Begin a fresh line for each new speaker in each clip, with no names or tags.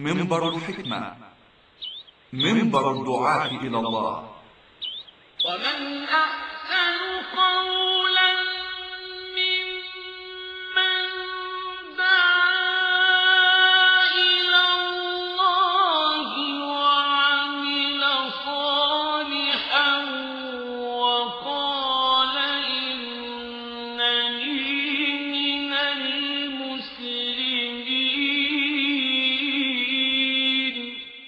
منبر الحكمة، منبر الدعاة إلى الله.
ومن أحسن قولا ممن دعا إلى الله وعمل صالحا وقال إنني من المسلمين.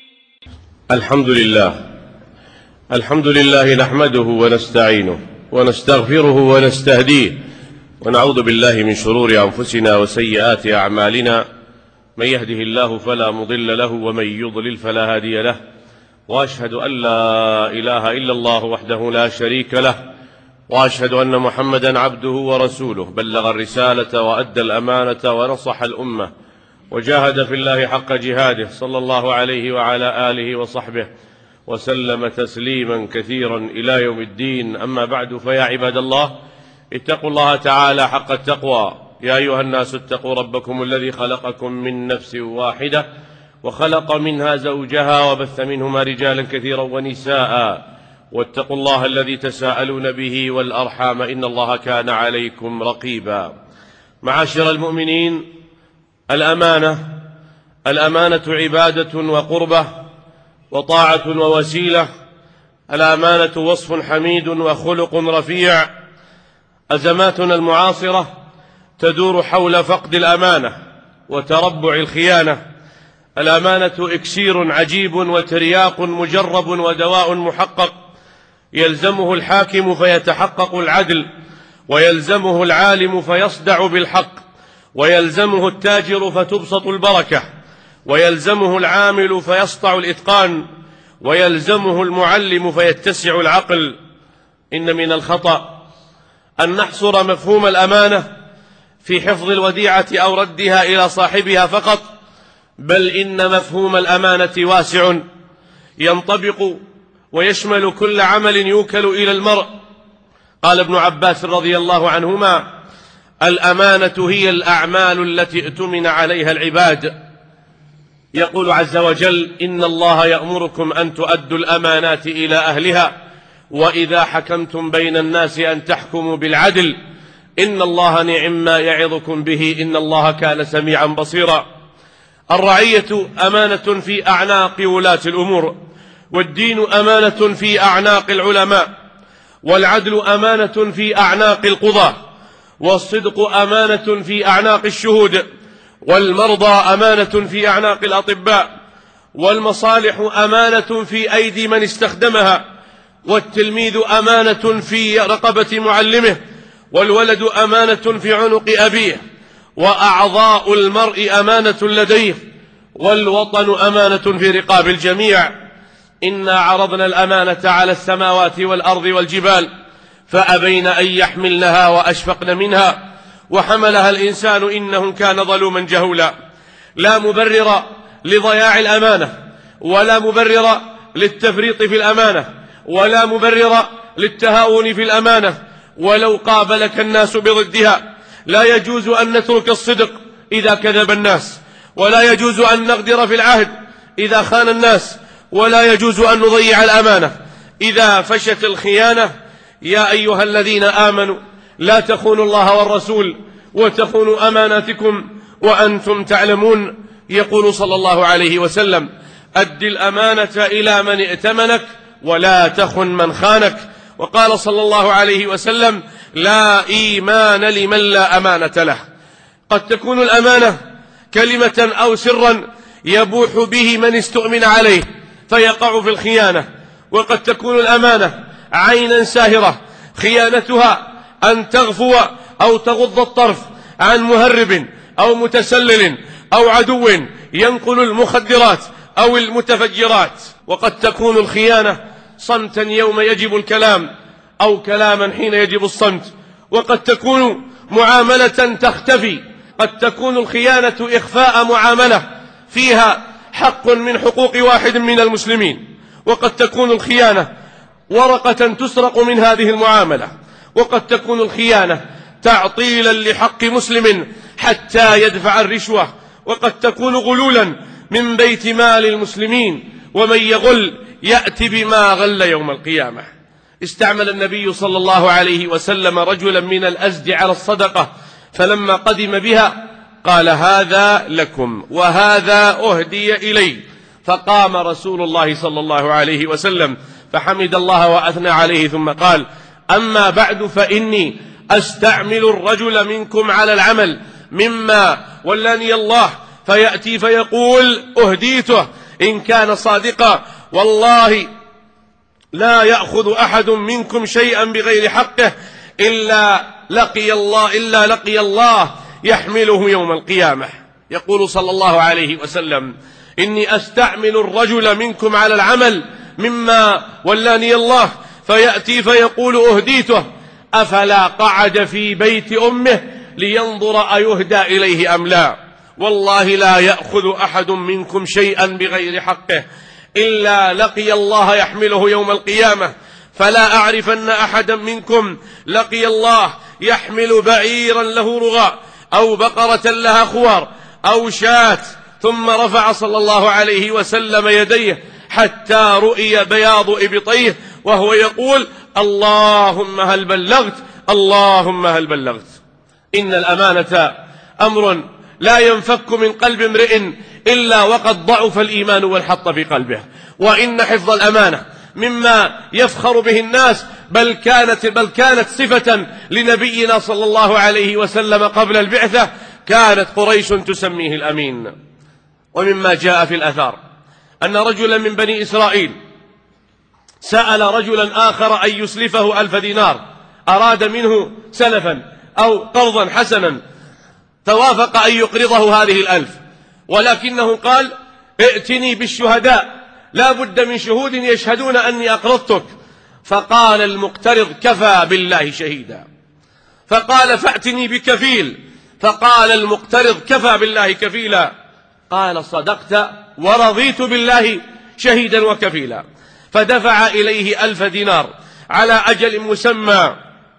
الحمد لله نحمده ونستعينه ونستغفره ونستهديه، ونعوذ بالله من شرور أنفسنا وسيئات أعمالنا، من يهده الله فلا مضل له ومن يضلل فلا هادي له، وأشهد أن لا إله إلا الله وحده لا شريك له، وأشهد أن محمدا عبده ورسوله، بلغ الرسالة وأدى الأمانة ونصح الأمة وجاهد في الله حق جهاده، صلى الله عليه وعلى آله وصحبه وسلم تسليما كثيرا إلى يوم الدين. أما بعد، فيا عباد الله، اتقوا الله تعالى حق التقوى. يا أيها الناس اتقوا ربكم الذي خلقكم من نفس واحدة وخلق منها زوجها وبث منهما رجالا كثيرا ونساء، واتقوا الله الذي تساءلون به والأرحام إن الله كان عليكم رقيبا. معاشر المؤمنين، الأمانة عبادة وقربة وطاعة ووسيلة. الأمانة وصف حميد وخلق رفيع. أزماتنا المعاصرة تدور حول فقد الأمانة وتربع الخيانة. الأمانة إكسير عجيب وترياق مجرب ودواء محقق، يلزمه الحاكم فيتحقق العدل، ويلزمه العالم فيصدع بالحق، ويلزمه التاجر فتبسط البركة، ويلزمه العامل فيسطع الإتقان، ويلزمه المعلم فيتسع العقل. إن من الخطأ أن نحصر مفهوم الأمانة في حفظ الوديعة أو ردها إلى صاحبها فقط، بل إن مفهوم الأمانة واسع ينطبق ويشمل كل عمل يوكل إلى المرء. قال ابن عباس رضي الله عنهما: الأمانة هي الأعمال التي ائتمن عليها العباد. يقول عز وجل: إن الله يأمركم أن تؤدوا الأمانات إلى أهلها وإذا حكمتم بين الناس أن تحكموا بالعدل إن الله نعم ما يعظكم به إن الله كان سميعا بصيرا. الرعية أمانة في أعناق ولاة الأمور، والدين أمانة في أعناق العلماء، والعدل أمانة في أعناق القضاة، والصدق أمانة في أعناق الشهود، والمرضى أمانة في أعناق الأطباء، والمصالح أمانة في أيدي من استخدمها، والتلميذ أمانة في رقبة معلمه، والولد أمانة في عنق أبيه، وأعضاء المرء أمانة لديه، والوطن أمانة في رقاب الجميع. إنا عرضنا الأمانة على السماوات والأرض والجبال فأبين أن يحملنها وأشفقن منها وحملها الإنسان إنه كان ظلوما جهولا. لا مبرر لضياع الأمانة، ولا مبرر للتفريط في الأمانة، ولا مبرر للتهاون في الأمانة ولو قابلك الناس بضدها. لا يجوز أن نترك الصدق إذا كذب الناس، ولا يجوز أن نغدر في العهد إذا خان الناس، ولا يجوز أن نضيع الأمانة إذا فشت الخيانة. يا أيها الذين آمنوا لا تخونوا الله والرسول وتخونوا أماناتكم وأنتم تعلمون. يقول صلى الله عليه وسلم: أد الأمانة إلى من ائتمنك ولا تخن من خانك. وقال صلى الله عليه وسلم: لا إيمان لمن لا أمانة له. قد تكون الأمانة كلمة أو سرا يبوح به من استؤمن عليه فيقع في الخيانة، وقد تكون الأمانة عينا ساهرة خيانتها أن تغفو أو تغض الطرف عن مهرب أو متسلل أو عدو ينقل المخدرات أو المتفجرات. وقد تكون الخيانة صمتا يوم يجب الكلام أو كلاما حين يجب الصمت. وقد تكون معاملة تختفي، قد تكون الخيانة إخفاء معاملة فيها حق من حقوق واحد من المسلمين. وقد تكون الخيانة ورقة تسرق من هذه المعاملة. وقد تكون الخيانة تعطيلا لحق مسلم حتى يدفع الرشوة. وقد تكون غلولا من بيت مال المسلمين، ومن يغل يأتي بما غل يوم القيامة. استعمل النبي صلى الله عليه وسلم رجلا من الأزد على الصدقة، فلما قدم بها قال: هذا لكم وهذا أهدي إلي. فقام رسول الله صلى الله عليه وسلم فحمد الله وأثنى عليه، ثم قال: أما بعد فإني أستعمل الرجل منكم على العمل مما ولاني الله، فيأتي فيقول: أهديته. إن كان صادقا والله لا يأخذ أحد منكم شيئا بغير حقه إلا لقي الله يحمله يوم القيامة. يقول صلى الله عليه وسلم: إني أستعمل الرجل منكم على العمل مما ولاني الله، فيأتي فيقول: أهديته. أفلا قعد في بيت أمه لينظر أيهدى إليه أم لا؟ والله لا يأخذ أحد منكم شيئا بغير حقه إلا لقي الله يحمله يوم القيامة. فلا أعرفن أحدا منكم لقي الله يحمل بعيرا له رغاء أو بقرة لها خوار أو شاة، ثم رفع صلى الله عليه وسلم يديه حتى رؤي بياض إبطيه وهو يقول: اللهم هل بلغت، اللهم هل بلغت. إن الأمانة أمر لا ينفك من قلب امرئ إلا وقد ضعف الإيمان والحط في قلبه، وإن حفظ الأمانة مما يفخر به الناس، بل كانت صفة لنبينا صلى الله عليه وسلم قبل البعثة. كانت قريش تسميه الأمين. ومما جاء في الأثار أن رجلا من بني إسرائيل سأل رجلا آخر أن يسلفه 1000 دينار، أراد منه سلفا أو قرضا حسنا، توافق أن يقرضه هذه 1000، ولكنه قال: ائتني بالشهداء، لا بد من شهود يشهدون أني أقرضتك. فقال المقترض: كفى بالله شهيدا. فقال: فأتني بكفيل. فقال المقترض: كفى بالله كفيلا. قال: صدقت ورضيت بالله شهيدا وكفيلا. فدفع إليه 1000 دينار على أجل مسمى،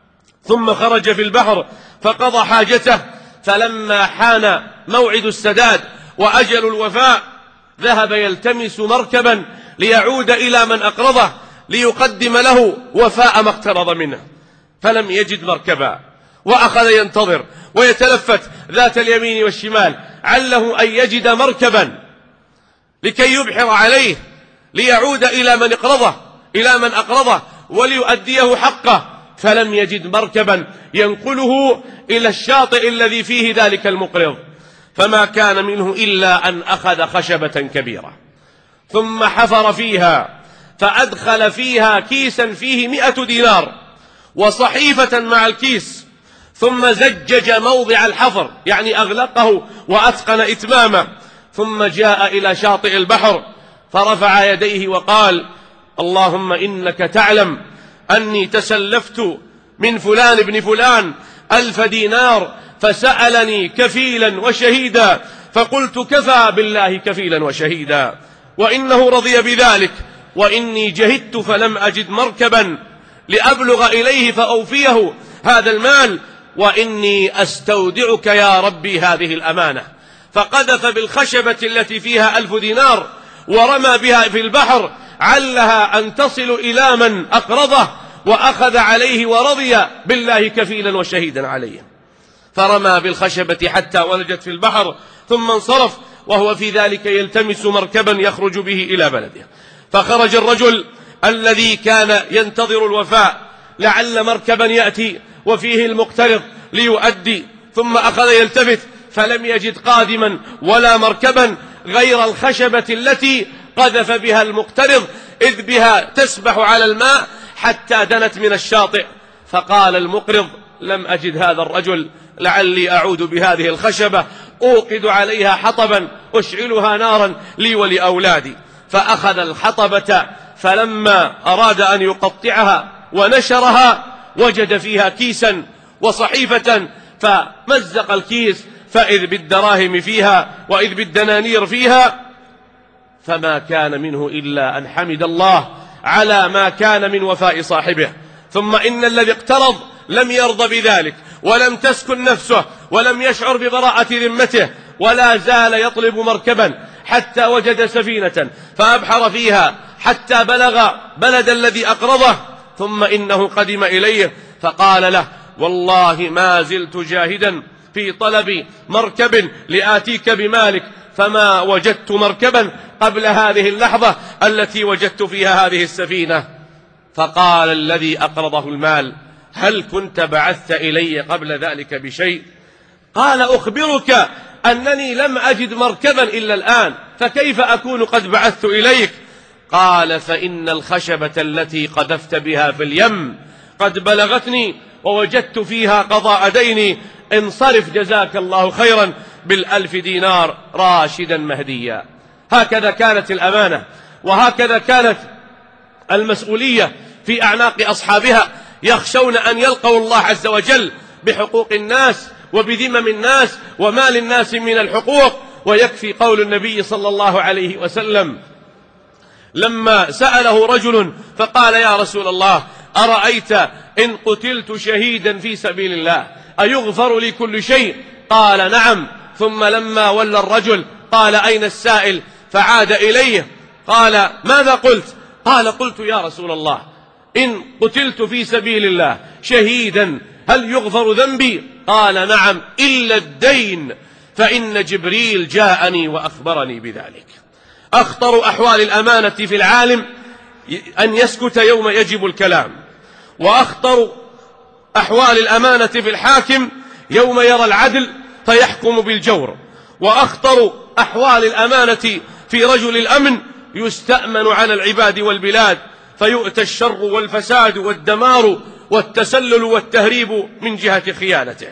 ثم خرج في البحر فقضى حاجته. فلما حان موعد السداد وأجل الوفاء ذهب يلتمس مركبا ليعود إلى من أقرضه ليقدم له وفاء ما اقترض منه، فلم يجد مركبا، وأخذ ينتظر ويتلفت ذات اليمين والشمال عله أن يجد مركبا لكي يبحر عليه ليعود إلى من أقرضه وليؤديه حقه، فلم يجد مركبا ينقله إلى الشاطئ الذي فيه ذلك المقرض، فما كان منه إلا أن أخذ خشبة كبيرة ثم حفر فيها، فأدخل فيها كيسا فيه 100 دينار وصحيفة مع الكيس، ثم زجج موضع الحفر، يعني أغلقه وأتقن إتمامه، ثم جاء إلى شاطئ البحر فرفع يديه وقال: اللهم إنك تعلم أني تسلفت من فلان ابن فلان 1000 دينار، فسألني كفيلا وشهيدا، فقلت: كفى بالله كفيلا وشهيدا، وإنه رضي بذلك، وإني جهدت فلم أجد مركبا لأبلغ إليه فأوفيه هذا المال، وإني أستودعك يا ربي هذه الأمانة. فقذف بالخشبة التي فيها 1000 دينار ورمى بها في البحر علها أن تصل إلى من أقرضه، وأخذ عليه ورضي بالله كفيلا وشهيدا عليه. فرمى بالخشبة حتى ولجت في البحر، ثم انصرف وهو في ذلك يلتمس مركبا يخرج به إلى بلده. فخرج الرجل الذي كان ينتظر الوفاء لعل مركبا يأتي وفيه المقترض ليؤدي، ثم أخذ يلتفت فلم يجد قادما ولا مركبا غير الخشبة التي قذف بها المقترض، إذ بها تسبح على الماء حتى دنت من الشاطئ. فقال المقرض: لم أجد هذا الرجل، لعلي أعود بهذه الخشبة أوقد عليها حطبا أشعلها نارا لي ولأولادي. فأخذ الحطبة، فلما أراد أن يقطعها ونشرها وجد فيها كيسا وصحيفة، فمزق الكيس فإذ بالدراهم فيها وإذ بالدنانير فيها، فما كان منه إلا أن حمد الله على ما كان من وفاء صاحبه. ثم إن الذي اقترض لم يرضى بذلك، ولم تسكن نفسه، ولم يشعر ببراءة ذمته، ولا زال يطلب مركبا حتى وجد سفينة فأبحر فيها حتى بلغ بلد الذي أقرضه، ثم إنه قدم إليه فقال له: والله ما زلت جاهدا في طلب مركب لآتيك بمالك، فما وجدت مركبا قبل هذه اللحظة التي وجدت فيها هذه السفينة. فقال الذي أقرضه المال: هل كنت بعثت إلي قبل ذلك بشيء؟ قال: أخبرك أنني لم أجد مركبا إلا الآن، فكيف أكون قد بعثت إليك؟ قال: فإن الخشبة التي قذفت بها في اليم قد بلغتني ووجدت فيها قضاء ديني، انصرف جزاك الله خيرا ب1,000 دينار راشدا مهديا. هكذا كانت الأمانة، وهكذا كانت المسؤولية في أعناق أصحابها، يخشون أن يلقوا الله عز وجل بحقوق الناس وبذمم الناس وما للناس من الحقوق. ويكفي قول النبي صلى الله عليه وسلم لما سأله رجل فقال: يا رسول الله، أرأيت إن قتلت شهيدا في سبيل الله أيغفر لي كل شيء؟ قال: نعم. ثم لما ولى الرجل قال: أين السائل؟ فعاد إليه قال: ماذا قلت؟ قال: قلت يا رسول الله، إن قتلت في سبيل الله شهيدا هل يغفر ذنبي؟ قال: نعم، إلا الدين، فإن جبريل جاءني وأخبرني بذلك. أخطر أحوال الأمانة في العالم أن يسكت يوم يجب الكلام، وأخطر أحوال الأمانة في الحاكم يوم يرى العدل فيحكم بالجور، وأخطر أحوال الأمانة في رجل الأمن يستأمن على العباد والبلاد فيؤتى الشر والفساد والدمار والتسلل والتهريب من جهة خيانته.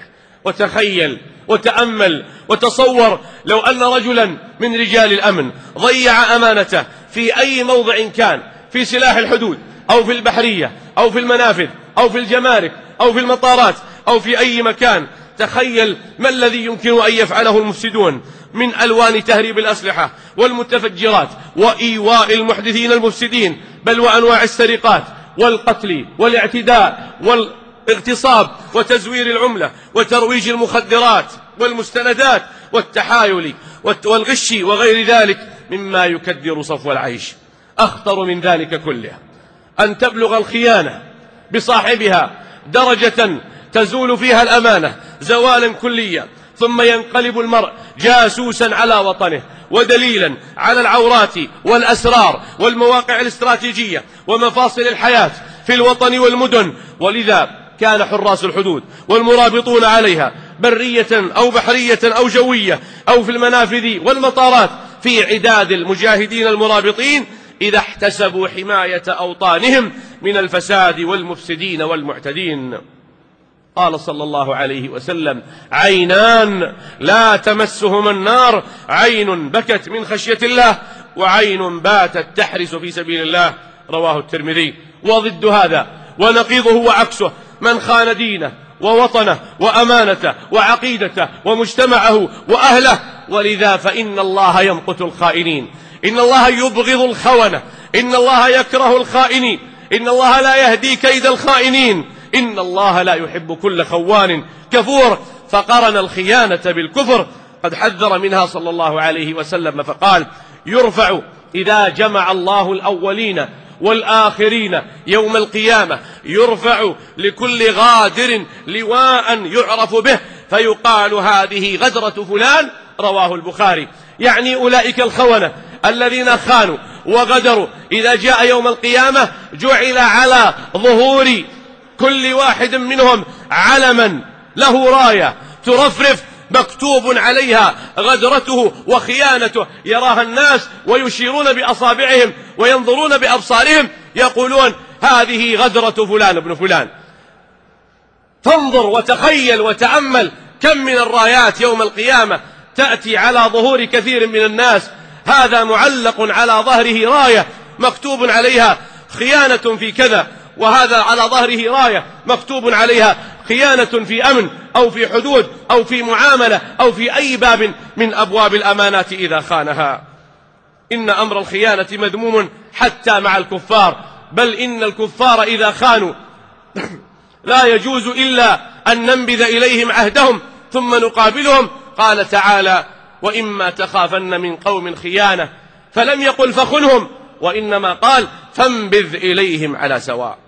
وتخيل وتأمل وتصور لو أن رجلا من رجال الأمن ضيع أمانته في أي موضع كان، في سلاح الحدود أو في البحرية أو في المنافذ أو في الجمارك أو في المطارات أو في أي مكان. تخيل ما الذي يمكن أن يفعله المفسدون من ألوان تهريب الأسلحة والمتفجرات وإيواء المحدثين المفسدين، بل وأنواع السرقات والقتل والاعتداء والاغتصاب وتزوير العملة وترويج المخدرات والمستندات والتحايل والغش وغير ذلك مما يكدر صفو العيش. أخطر من ذلك كله أن تبلغ الخيانة بصاحبها درجة تزول فيها الأمانة زوالا كليا، ثم ينقلب المرء جاسوسا على وطنه ودليلا على العورات والأسرار والمواقع الاستراتيجية ومفاصل الحياة في الوطن والمدن. ولذا كان حراس الحدود والمرابطون عليها برية أو بحرية أو جوية أو في المنافذ والمطارات في عداد المجاهدين المرابطين إذا احتسبوا حماية أوطانهم من الفساد والمفسدين والمعتدين. قال صلى الله عليه وسلم: عينان لا تمسهما النار، عين بكت من خشية الله وعين باتت تحرس في سبيل الله. رواه الترمذي. وضد هذا ونقيضه وعكسه من خان دينه ووطنه وأمانته وعقيدته ومجتمعه وأهله. ولذا فإن الله يمقت الخائنين، إن الله يبغض الخونة، إن الله يكره الخائنين، إن الله لا يهدي كيد الخائنين، إن الله لا يحب كل خوان كفور. فقرن الخيانة بالكفر. قد حذر منها صلى الله عليه وسلم فقال: يرفع إذا جمع الله الأولين والآخرين يوم القيامة، يرفع لكل غادر لواء يعرف به فيقال: هذه غدرة فلان. رواه البخاري. يعني أولئك الخونة الذين خانوا وغدروا إذا جاء يوم القيامة جعل على ظهور كل واحد منهم علما له راية ترفرف مكتوب عليها غدرته وخيانته، يراها الناس ويشيرون بأصابعهم وينظرون بأبصارهم يقولون: هذه غدرة فلان ابن فلان. فانظر وتخيل وتأمل كم من الرايات يوم القيامة تأتي على ظهور كثير من الناس، هذا معلق على ظهره راية مكتوب عليها خيانة في كذا، وهذا على ظهره راية مكتوب عليها خيانة في أمن أو في حدود أو في معاملة أو في أي باب من أبواب الأمانات إذا خانها. إن أمر الخيانة مذموم حتى مع الكفار، بل إن الكفار إذا خانوا لا يجوز إلا أن ننبذ إليهم عهدهم ثم نقابلهم. قال تعالى: وإما تخافن من قوم خيانة، فلم يقل فخنهم، وإنما قال فانبذ إليهم على سواء.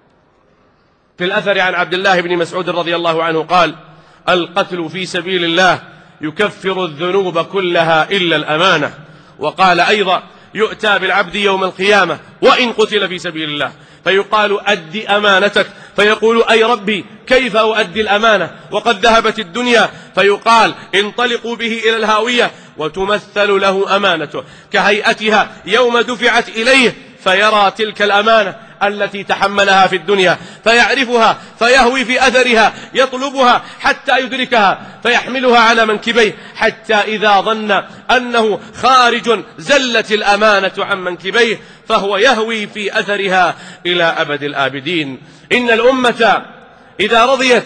في الأثر عن عبد الله بن مسعود رضي الله عنه قال: القتل في سبيل الله يكفر الذنوب كلها إلا الأمانة. وقال أيضا: يؤتى بالعبد يوم القيامة وإن قتل في سبيل الله فيقال: أد أمانتك، فيقول: أي ربي كيف أؤدي الأمانة وقد ذهبت الدنيا؟ فيقال: انطلقوا به إلى الهاوية، وتمثل له أمانته كهيئتها يوم دفعت إليه، فيرى تلك الأمانة التي تحملها في الدنيا فيعرفها، فيهوي في أثرها يطلبها حتى يدركها، فيحملها على منكبيه، حتى إذا ظن أنه خارج زلت الأمانة عن منكبيه، فهو يهوي في أثرها إلى أبد الآبدين. إن الأمة إذا رضيت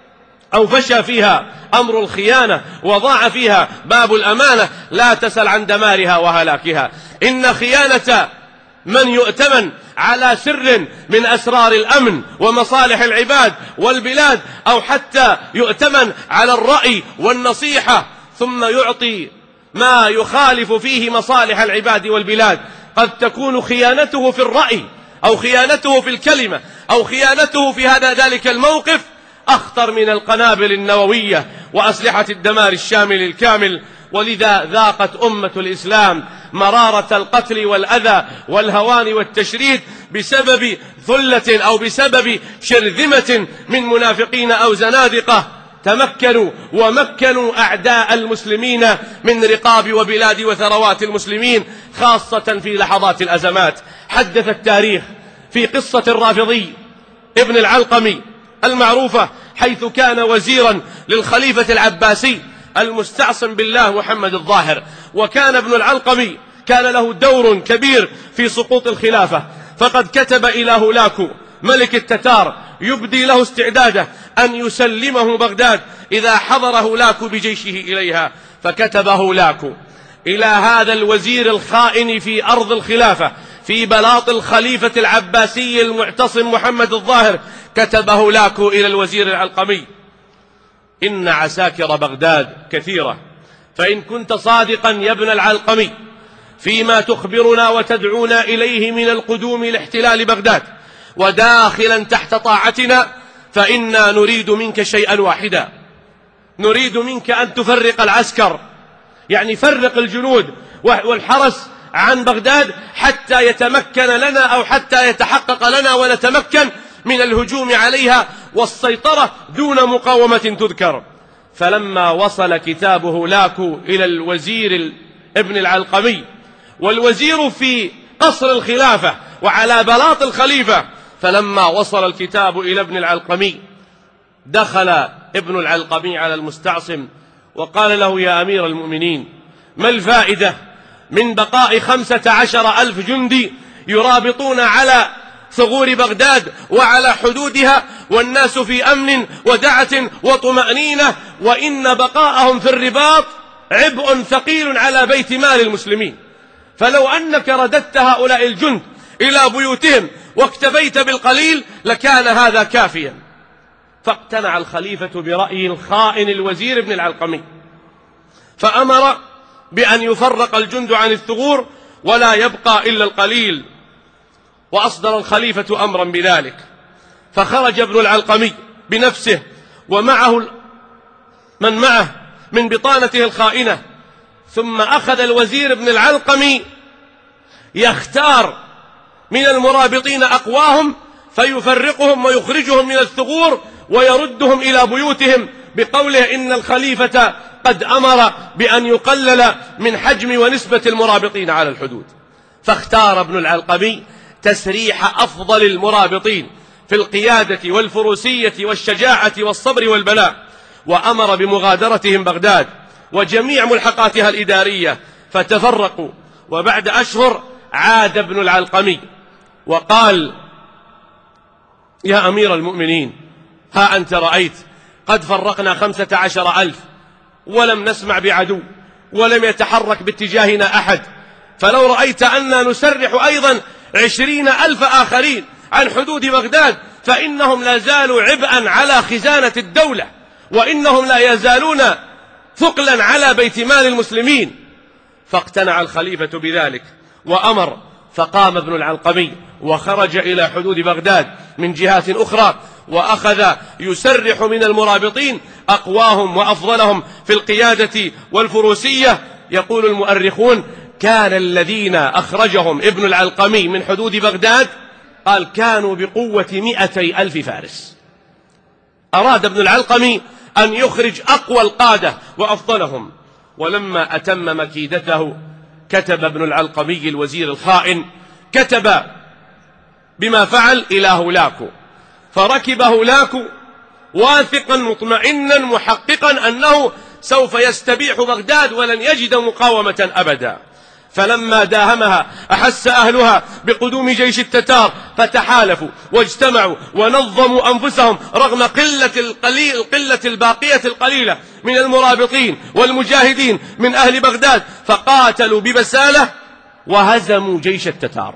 أو فشى فيها أمر الخيانة وضاع فيها باب الأمانة لا تسل عن دمارها وهلاكها. إن خيانة من يؤتمن على سر من أسرار الأمن ومصالح العباد والبلاد، أو حتى يؤتمن على الرأي والنصيحة ثم يعطي ما يخالف فيه مصالح العباد والبلاد، قد تكون خيانته في الرأي أو خيانته في الكلمة أو خيانته في هذا ذلك الموقف أخطر من القنابل النووية وأسلحة الدمار الشامل الكامل. ولذا ذاقت أمة الإسلام مرارة القتل والأذى والهوان والتشريد بسبب ثلة أو بسبب شرذمة من منافقين أو زنادقة تمكنوا ومكنوا أعداء المسلمين من رقاب وبلاد وثروات المسلمين، خاصة في لحظات الأزمات. حدث التاريخ في قصة الرافضي ابن العلقمي المعروفة، حيث كان وزيرا للخليفة العباسي المستعصم بالله محمد الظاهر، وكان ابن العلقمي كان له دور كبير في سقوط الخلافة، فقد كتب إلى هولاكو ملك التتار يبدي له استعداده أن يسلمه بغداد إذا حضر هولاكو بجيشه إليها. فكتب هولاكو إلى هذا الوزير الخائن في أرض الخلافة في بلاط الخليفة العباسي المعتصم محمد الظاهر، كتب هولاكو إلى الوزير العلقمي: إن عساكر بغداد كثيرة، فإن كنت صادقا يا ابن العلقمي فيما تخبرنا وتدعونا إليه من القدوم لاحتلال بغداد وداخلا تحت طاعتنا، فإنا نريد منك شيئا واحدا، نريد منك أن تفرق العسكر، يعني فرق الجنود والحرس عن بغداد حتى يتمكن لنا أو حتى يتحقق لنا ونتمكن من الهجوم عليها والسيطرة دون مقاومة تذكر. فلما وصل كتاب هولاكو إلى الوزير ابن العلقمي، والوزير في قصر الخلافة وعلى بلاط الخليفة، فلما وصل الكتاب إلى ابن العلقمي دخل ابن العلقمي على المستعصم وقال له: يا أمير المؤمنين، ما الفائدة من بقاء 15,000 جندي يرابطون على ثغور بغداد وعلى حدودها والناس في أمن ودعة وطمأنينة، وإن بقاءهم في الرباط عبء ثقيل على بيت مال المسلمين، فلو أنك رددت هؤلاء الجند إلى بيوتهم واكتفيت بالقليل لكان هذا كافيا. فاقتنع الخليفة برأي الخائن الوزير ابن العلقمي، فأمر بأن يفرق الجند عن الثغور ولا يبقى إلا القليل، وأصدر الخليفة أمرا بذلك. فخرج ابن العلقمي بنفسه ومعه من معه من بطانته الخائنة، ثم أخذ الوزير ابن العلقمي يختار من المرابطين أقواهم فيفرقهم ويخرجهم من الثغور ويردهم إلى بيوتهم بقوله إن الخليفة قد أمر بأن يقلل من حجم ونسبة المرابطين على الحدود. فاختار ابن العلقمي تسريح أفضل المرابطين في القيادة والفروسية والشجاعة والصبر والبلاء، وأمر بمغادرتهم بغداد وجميع ملحقاتها الإدارية، فتفرقوا. وبعد أشهر عاد ابن العلقمي وقال: يا أمير المؤمنين، ها أنت رأيت قد فرقنا 15,000 ولم نسمع بعدو ولم يتحرك باتجاهنا أحد، فلو رأيت أننا نسرح أيضا 20,000 آخرين عن حدود بغداد فإنهم لا زالوا عبئا على خزانة الدولة، وإنهم لا يزالون ثقلا على بيت مال المسلمين. فاقتنع الخليفة بذلك وأمر، فقام ابن العلقمي وخرج إلى حدود بغداد من جهات أخرى، وأخذ يسرح من المرابطين أقواهم وأفضلهم في القيادة والفروسية. يقول المؤرخون: كان الذين أخرجهم ابن العلقمي من حدود بغداد قال كانوا بقوة 200,000 فارس. أراد ابن العلقمي أن يخرج أقوى القادة وأفضلهم، ولما أتم مكيدته كتب ابن العلقمي الوزير الخائن، كتب بما فعل إلى هولاكو، فركب هولاكو واثقا مطمئنا محققا أنه سوف يستبيح بغداد ولن يجد مقاومة أبدا. فلما داهمها أحس أهلها بقدوم جيش التتار، فتحالفوا واجتمعوا ونظموا أنفسهم رغم القلة الباقية القليلة من المرابطين والمجاهدين من أهل بغداد، فقاتلوا ببسالة وهزموا جيش التتار.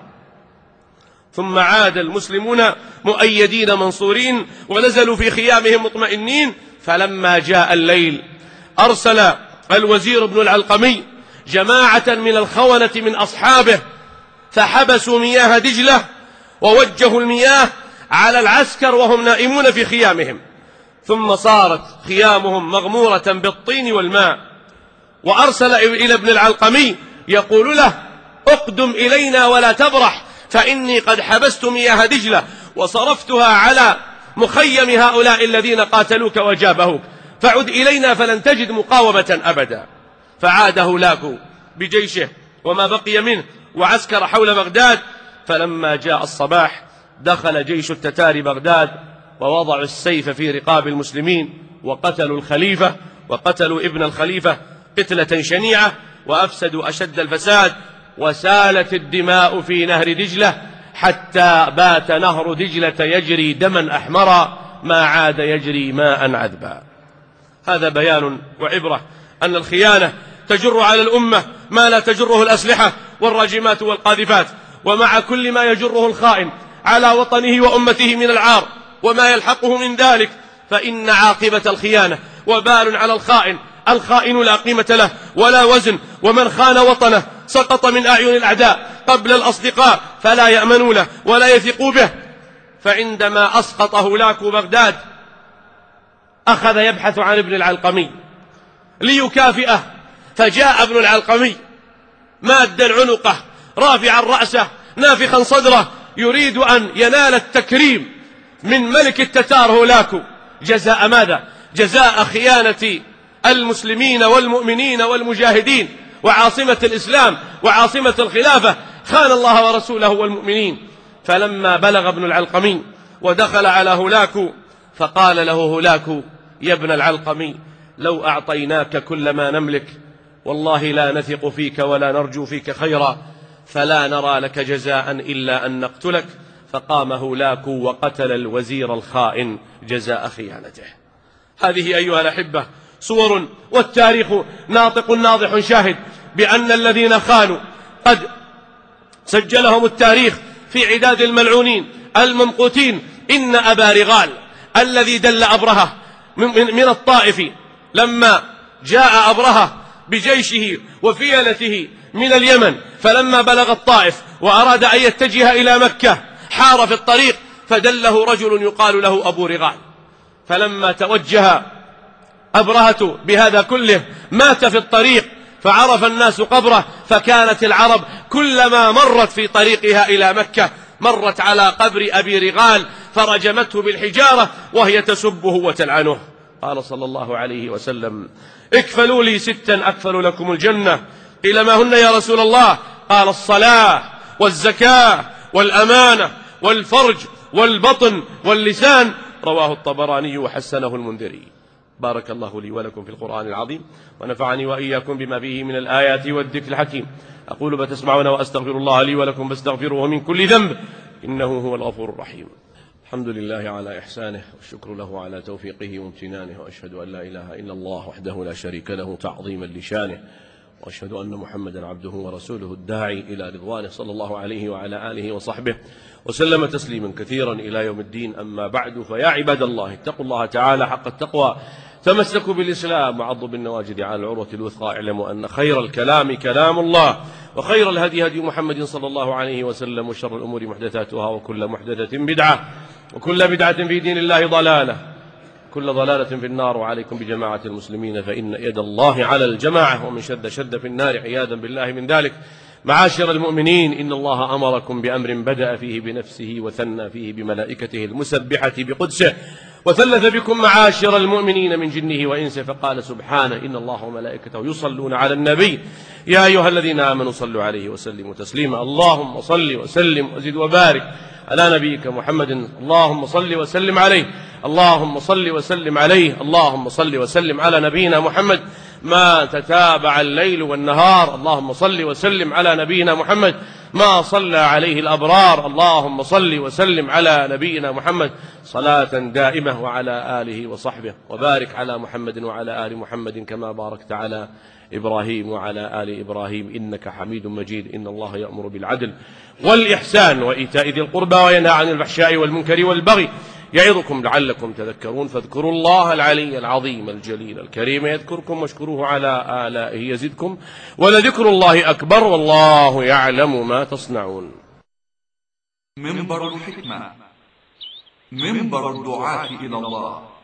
ثم عاد المسلمون مؤيدين منصورين ونزلوا في خيامهم مطمئنين. فلما جاء الليل أرسل الوزير ابن العلقمي جماعة من الخونة من أصحابه، فحبسوا مياه دجلة ووجهوا المياه على العسكر وهم نائمون في خيامهم، ثم صارت خيامهم مغمورة بالطين والماء. وأرسل إلى ابن العلقمي يقول له: اقدم إلينا ولا تبرح، فإني قد حبست مياه دجلة وصرفتها على مخيم هؤلاء الذين قاتلوك وجابهوك، فعد إلينا فلن تجد مقاومة أبدا. فعاد هولاكو بجيشه وما بقي منه وعسكر حول بغداد. فلما جاء الصباح دخل جيش التتار بغداد ووضعوا السيف في رقاب المسلمين، وقتلوا الخليفة وقتلوا ابن الخليفة قتلة شنيعة، وأفسدوا أشد الفساد، وسالت الدماء في نهر دجلة حتى بات نهر دجلة يجري دما أحمرا ما عاد يجري ماء عذبا. هذا بيان وعبرة أن الخيانة تجر على الأمة ما لا تجره الأسلحة والراجمات والقاذفات، ومع كل ما يجره الخائن على وطنه وأمته من العار وما يلحقه من ذلك، فإن عاقبة الخيانة وبال على الخائن. الخائن لا قيمة له ولا وزن، ومن خان وطنه سقط من أعين الأعداء قبل الأصدقاء، فلا يأمنوا له ولا يثقوا به. فعندما أسقط هولاكو بغداد أخذ يبحث عن ابن العلقمي ليكافئه، فجاء ابن العلقمي مادا عنقه رافعا رأسه نافخا صدره، يريد أن ينال التكريم من ملك التتار هولاكو. جزاء ماذا؟ جزاء خيانة المسلمين والمؤمنين والمجاهدين وعاصمة الإسلام وعاصمة الخلافة، خان الله ورسوله والمؤمنين. فلما بلغ ابن العلقمي ودخل على هولاكو فقال له هولاكو: يا ابن العلقمي، لو أعطيناك كل ما نملك والله لا نثق فيك ولا نرجو فيك خيرا، فلا نرى لك جزاء إلا أن نقتلك. فقام هولاكو وقتل الوزير الخائن جزاء خيانته. هذه أيها الأحبة صور، والتاريخ ناطق ناضح شاهد بأن الذين خانوا قد سجلهم التاريخ في عداد الملعونين الممقوتين. إن أبا رغال الذي دل أبرهة من الطائف، لما جاء أبرهة بجيشه وفيلته من اليمن، فلما بلغ الطائف وأراد أن يتجه إلى مكة حار في الطريق، فدله رجل يقال له أبو رغال. فلما توجه أبرهة بهذا كله مات في الطريق، فعرف الناس قبره، فكانت العرب كلما مرت في طريقها إلى مكة مرت على قبر أبي رغال فرجمته بالحجارة وهي تسبه وتلعنه. قال صلى الله عليه وسلم: اكفلوا لي 6 أكفل لكم الجنة. قيل: ما هن يا رسول الله؟ قال: الصلاة والزكاة والأمانة والفرج والبطن واللسان. رواه الطبراني وحسنه المنذري. بارك الله لي ولكم في القرآن العظيم، ونفعني وإياكم بما فيه من الآيات والذكر الحكيم. أقول ما تسمعون وأستغفر الله لي ولكم فاستغفروه من كل ذنب إنه هو الغفور الرحيم. الحمد لله على إحسانه، والشكر له على توفيقه وامتنانه، وأشهد أن لا إله إلا الله وحده لا شريك له تعظيما لشانه، وأشهد أن محمدا عبده ورسوله الداعي إلى رضوانه، صلى الله عليه وعلى آله وصحبه وسلم تسليما كثيرا إلى يوم الدين. أما بعد، فيا عباد الله اتقوا الله تعالى حق التقوى، تمسكوا بالإسلام وعضوا بالنواجذ على العروة الوثقى. اعلموا أن خير الكلام كلام الله، وخير الهدي هدي محمد صلى الله عليه وسلم، وشر الأمور محدثاتها، وكل محدثة بدعة، وكل بدعة في دين الله ضلالة، كل ضلالة في النار. وعليكم بجماعة المسلمين فإن يد الله على الجماعة، ومن شد في النار عياذا بالله من ذلك. معاشر المؤمنين، إن الله أمركم بأمر بدأ فيه بنفسه، وثنى فيه بملائكته المسبحة بقدسه، وثلث بكم معاشر المؤمنين من جنه وإنسه، فقال سبحانه: إن الله وملائكته يصلون على النبي يا أيها الذين آمنوا صلوا عليه وسلموا تسليما. اللهم صل وسلم وزد وبارك على نبيك محمد. اللهم صل وسلم عليه، اللهم صل وسلم عليه، اللهم صل وسلم على نبينا محمد ما تتابع الليل والنهار. اللهم صل وسلم على نبينا محمد ما صلى عليه الأبرار. اللهم صل وسلم على نبينا محمد صلاة دائمة، وعلى آله وصحبه، وبارك على محمد وعلى آل محمد كما باركت على إبراهيم وعلى آل إبراهيم إنك حميد مجيد. إن الله يأمر بالعدل والإحسان وإيتاء ذي القربى، وينهى عن الفحشاء والمنكر والبغي، يعظكم لعلكم تذكرون. فاذكروا الله العلي العظيم الجليل الكريم يذكركم، واشكروه على آلائه يزدكم، ولذكر الله أكبر، والله يعلم ما تصنعون.
منبر الحكمة، منبر الدعاة إلى الله.